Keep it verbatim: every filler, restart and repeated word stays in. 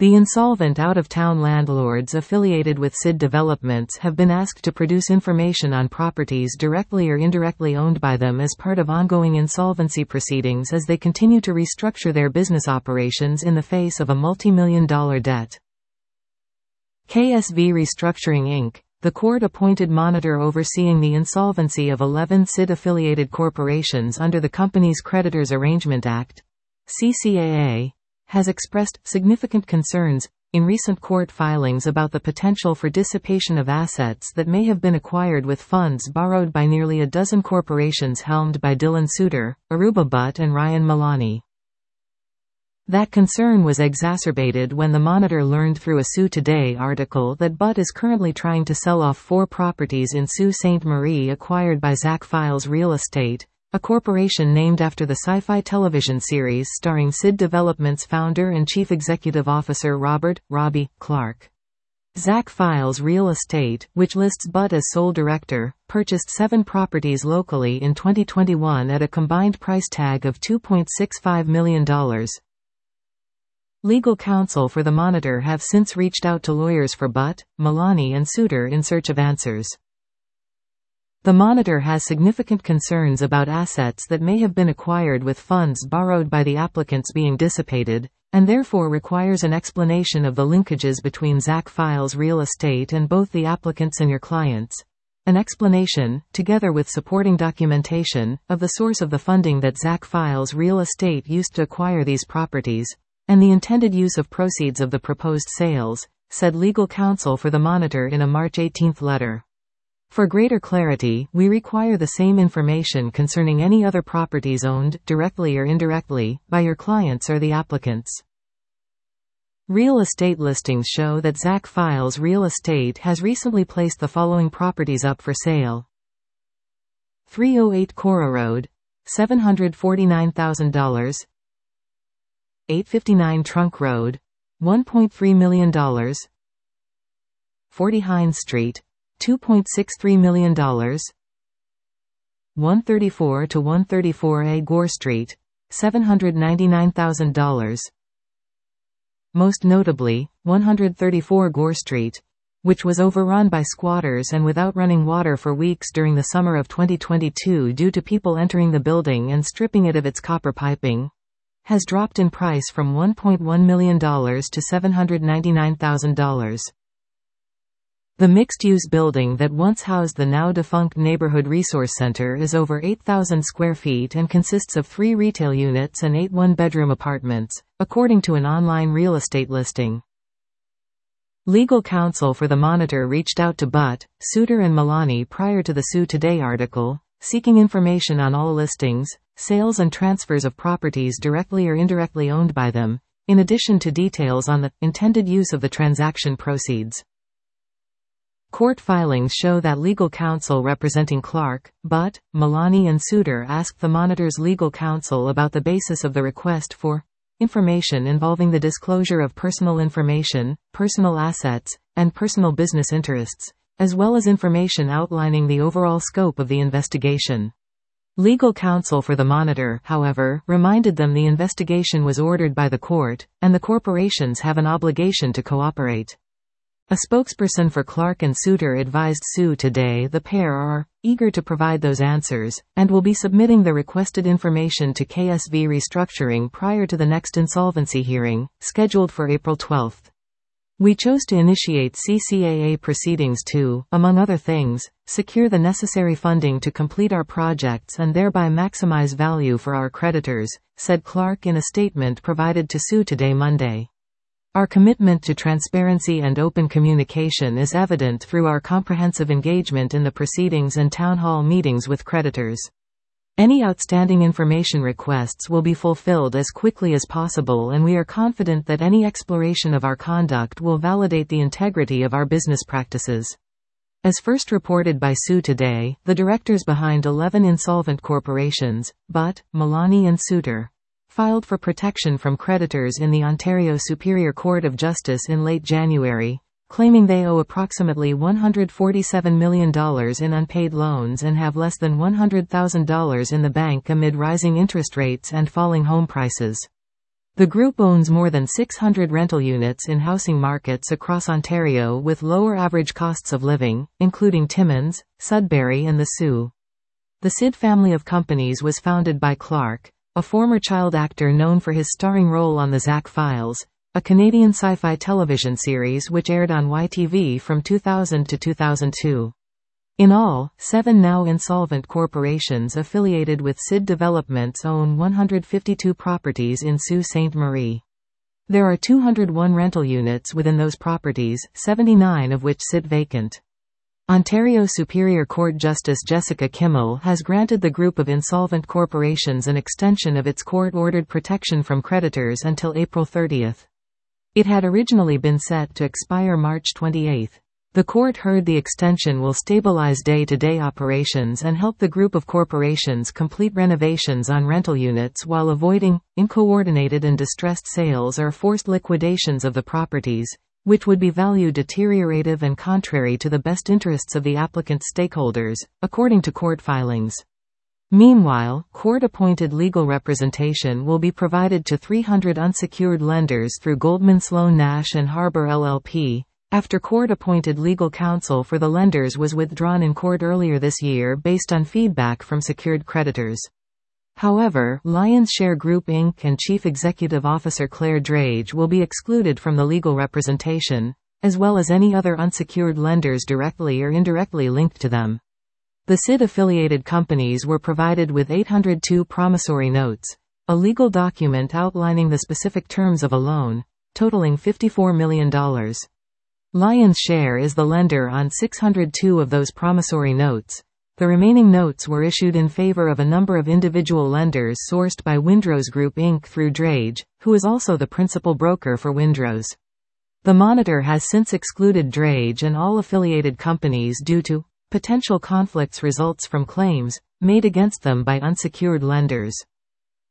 The insolvent out-of-town landlords affiliated with S I D Developments have been asked to produce information on properties directly or indirectly owned by them as part of ongoing insolvency proceedings as they continue to restructure their business operations in the face of a multi-million dollar debt. K S V Restructuring Incorporated, the court-appointed monitor overseeing the insolvency of eleven S I D-affiliated corporations under the Companies Creditors Arrangement Act, C C A A, has expressed significant concerns in recent court filings about the potential for dissipation of assets that may have been acquired with funds borrowed by nearly a dozen corporations helmed by Dylan Suter, Aruba Butt and Ryan Malani. That concern was exacerbated when the Monitor learned through a Sue Today article that Butt is currently trying to sell off four properties in Sault Ste. Marie acquired by Zach Files Real Estate, a corporation named after the sci-fi television series starring S I D Development's founder and chief executive officer Robert Robbie Clark. Zach Files Real Estate, which lists Butt as sole director, purchased seven properties locally in twenty twenty-one at a combined price tag of two point six five million dollars. Legal counsel for the Monitor have since reached out to lawyers for Butt, Malani and Suter in search of answers. The Monitor has significant concerns about assets that may have been acquired with funds borrowed by the applicants being dissipated, and therefore requires an explanation of the linkages between Zach Files Real Estate and both the applicants and your clients. An explanation, together with supporting documentation, of the source of the funding that Zach Files Real Estate used to acquire these properties, and the intended use of proceeds of the proposed sales, said legal counsel for the Monitor in a March eighteenth letter. For greater clarity, we require the same information concerning any other properties owned, directly or indirectly, by your clients or the applicants. Real estate listings show that Zach Files Real Estate has recently placed the following properties up for sale. three oh eight Cora Road, seven hundred forty-nine thousand dollars. eight fifty-nine Trunk Road, one point three million dollars. forty Hines Street, two point six three million dollars. one thirty-four to one thirty-four A Gore Street, seven hundred ninety-nine thousand dollars. Most notably, one thirty-four Gore Street, which was overrun by squatters and without running water for weeks during the summer of twenty twenty-two due to people entering the building and stripping it of its copper piping, has dropped in price from one point one million dollars to seven hundred ninety-nine thousand dollars. The mixed-use building that once housed the now-defunct Neighborhood Resource Center is over eight thousand square feet and consists of three retail units and eight one-bedroom apartments, according to an online real estate listing. Legal counsel for the Monitor reached out to Butt, Suter and Malani prior to the Sue Today article, seeking information on all listings, sales and transfers of properties directly or indirectly owned by them, in addition to details on the intended use of the transaction proceeds. Court filings show that legal counsel representing Clark, Butt, Malani and Suter asked the Monitor's legal counsel about the basis of the request for information involving the disclosure of personal information, personal assets, and personal business interests, as well as information outlining the overall scope of the investigation. Legal counsel for the Monitor, however, reminded them the investigation was ordered by the court, and the corporations have an obligation to cooperate. A spokesperson for Clark and Suter advised Sue Today the pair are eager to provide those answers, and will be submitting the requested information to K S V Restructuring prior to the next insolvency hearing, scheduled for April twelfth. We chose to initiate C C A A proceedings to, among other things, secure the necessary funding to complete our projects and thereby maximize value for our creditors, said Clark in a statement provided to Sue Today Monday. Our commitment to transparency and open communication is evident through our comprehensive engagement in the proceedings and town hall meetings with creditors. Any outstanding information requests will be fulfilled as quickly as possible, and we are confident that any exploration of our conduct will validate the integrity of our business practices. As first reported by Sue Today, the directors behind eleven insolvent corporations, Butt, Malani and Suter, filed for protection from creditors in the Ontario Superior Court of Justice in late January, claiming they owe approximately one hundred forty-seven million dollars in unpaid loans and have less than one hundred thousand dollars in the bank amid rising interest rates and falling home prices. The group owns more than six hundred rental units in housing markets across Ontario with lower average costs of living, including Timmins, Sudbury and the Soo. The S I D family of companies was founded by Clark, a former child actor known for his starring role on The Zack Files, a Canadian sci-fi television series which aired on Y T V from two thousand to two thousand two. In all, seven now insolvent corporations affiliated with S I D Developments own one hundred fifty-two properties in Sault Ste. Marie. There are two hundred one rental units within those properties, seventy-nine of which sit vacant. Ontario Superior Court Justice Jessica Kimmel has granted the group of insolvent corporations an extension of its court-ordered protection from creditors until April thirtieth. It had originally been set to expire March twenty-eighth. The court heard the extension will stabilize day-to-day operations and help the group of corporations complete renovations on rental units while avoiding uncoordinated and distressed sales or forced liquidations of the properties, which would be value deteriorative and contrary to the best interests of the applicant's stakeholders, according to court filings. Meanwhile, court-appointed legal representation will be provided to three hundred unsecured lenders through Goldman Sloan Nash and Harbor L L P, after court-appointed legal counsel for the lenders was withdrawn in court earlier this year based on feedback from secured creditors. However, Lions Share Group Incorporated and Chief Executive Officer Claire Drage will be excluded from the legal representation, as well as any other unsecured lenders directly or indirectly linked to them. The S I D-affiliated companies were provided with eight hundred two promissory notes, a legal document outlining the specific terms of a loan, totaling fifty-four million dollars. Lions Share is the lender on six hundred two of those promissory notes. The remaining notes were issued in favor of a number of individual lenders sourced by Windrose Group Incorporated through Drage, who is also the principal broker for Windrose. The Monitor has since excluded Drage and all affiliated companies due to potential conflicts results from claims made against them by unsecured lenders.